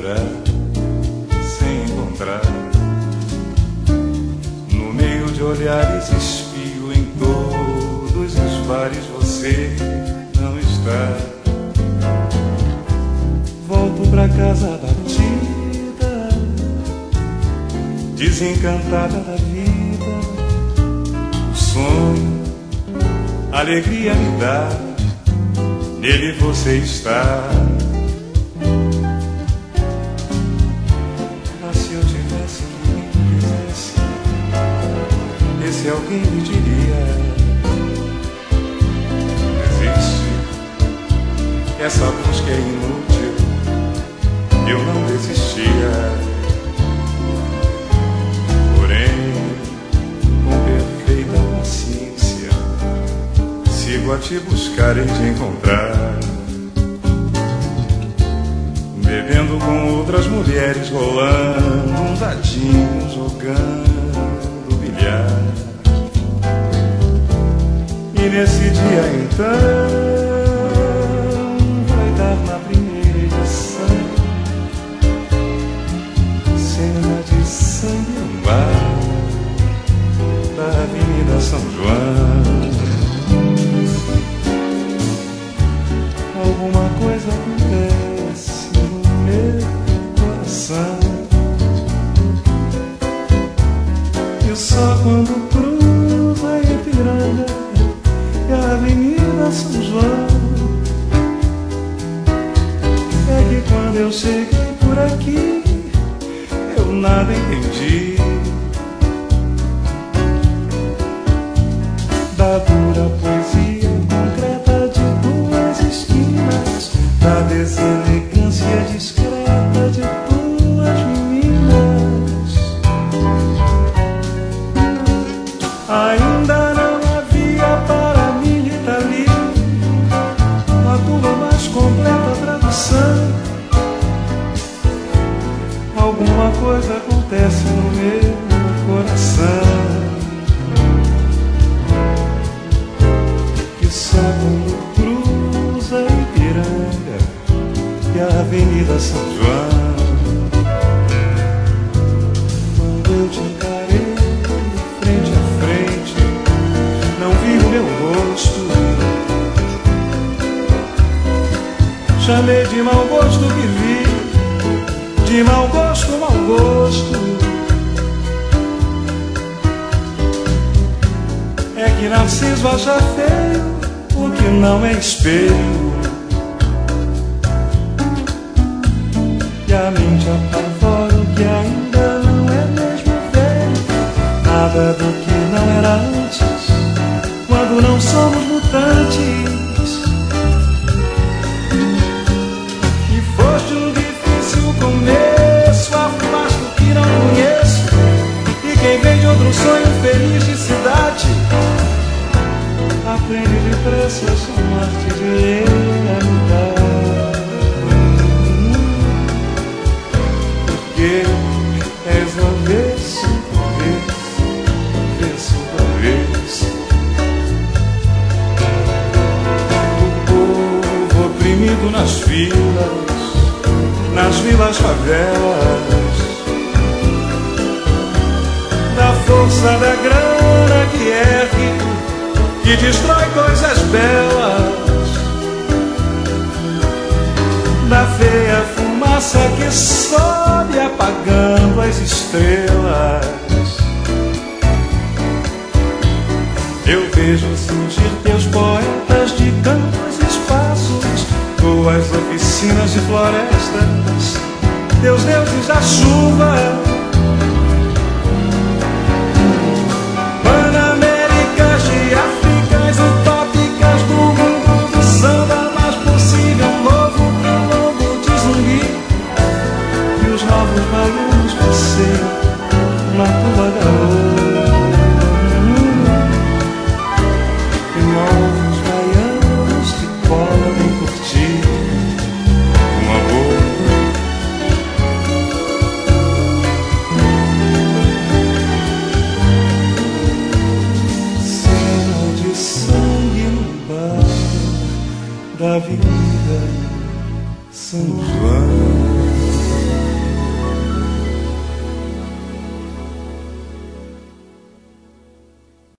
procurar sem encontrar. No meio de olhares espio em todos os bares, você não está. Volto pra casa batida, desencantada da vida. O sonho, alegria me dá, nele você está. Mas se eu tivesse quem quisesse, esse alguém me diria: existe, essa busca é inútil, eu não desistia. Porém, com perfeita paciência, sigo a te buscar e te encontrar. Bebendo com outras mulheres, rolando um dadinho, jogando bilhar. E nesse dia então vai dar na primeira edição cena de sangue no bar da Avenida São João. Alguma coisa acontece no meu coração, e só quando cruza a Ipiranga e a Avenida São João é que quando eu cheguei por aqui eu nada entendi da dura poesia concreta de duas esquinas, da deselegância discreta de duas meninas. Ainda não havia para mim de Dali a tua mais completa tradução. Alguma coisa acontece no meu coração, que só quando cruza Ipiranga e a Avenida São João, quando eu te encarei frente a frente, não vi o meu rosto, chamei de mau gosto que vi, de mau gosto, mau gosto. É que Narciso acha feio o que não é espelho, e a mente apavora o que ainda não é mesmo velho. Nada do que não era antes, quando não somos mutantes. E foste um difícil começo, afasto que não conheço, e quem vem de outro sonho feliz de cidade aprende depressa a chamar-te de realidade. Porque és o avesso, avesso, avesso. O povo oprimido nas vilas, favelas, da força da grana que ergue, que destrói coisas belas, da feia fumaça que sobe apagando as estrelas. Eu vejo surgir teus poetas de campos e espaços, tuas oficinas de florestas, teus deuses da chuva, panaméricas de Áfricas utópicas do mundo do samba, mas possível novo pro lobo de Zumbi, e os novos baianos passeiam na tua garoa. E novos baianos que podem curtir um amor. Cena de sangue no bar da Avenida São João.